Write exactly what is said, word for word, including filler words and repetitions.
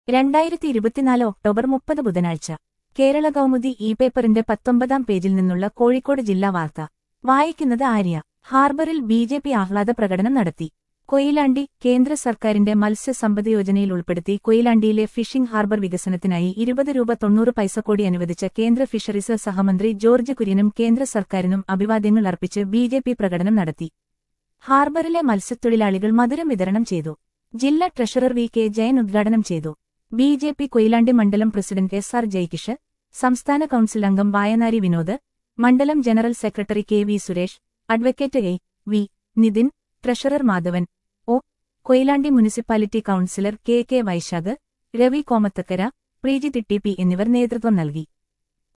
രണ്ടായിരത്തി ഇരുപത്തിനാല് ഒക്ടോബർ മുപ്പത് ബുധനാഴ്ച കേരള കൗമുദി ഇ പേപ്പറിന്റെ പത്തൊമ്പതാം പേജിൽ നിന്നുള്ള കോഴിക്കോട് ജില്ലാ വാർത്ത വായിക്കുന്നത് ആര്യ. ഹാർബറിൽ ബി ജെ പി ആഹ്ലാദ പ്രകടനം നടത്തി. കൊയിലാണ്ടി കേന്ദ്ര സർക്കാരിന്റെ മത്സ്യസമ്പദ് യോജനയിൽ ഉൾപ്പെടുത്തി കൊയിലാണ്ടിയിലെ ഫിഷിംഗ് ഹാർബർ വികസനത്തിനായി ഇരുപത് രൂപ തൊണ്ണൂറ് പൈസ കോടി അനുവദിച്ച കേന്ദ്ര ഫിഷറീസ് സഹമന്ത്രി ജോർജ് കുര്യനും കേന്ദ്ര സർക്കാരിനും അഭിവാദ്യങ്ങൾ അർപ്പിച്ച് ബി ജെ പി പ്രകടനം നടത്തി. ഹാർബറിലെ മത്സ്യത്തൊഴിലാളികൾ മധുരം വിതരണം ചെയ്തു. ജില്ലാ ട്രഷറർ വി കെ ജയൻ ഉദ്ഘാടനം ചെയ്തു. ബി ജെ പി കൊയിലാണ്ടി മണ്ഡലം പ്രസിഡന്റ് എസ് ആർ ജയ്കിഷ്, സംസ്ഥാന കൌൺസിൽ അംഗം വായനാരി വിനോദ്, മണ്ഡലം general secretary K V Suresh, advocate A V Nithin, treasurer Madhavan O, Koyilandy municipality councillor K K Vaishakh, Ravi Komathakkara, Preeji Thitti P എന്നിവർ നേതൃത്വം നൽകി.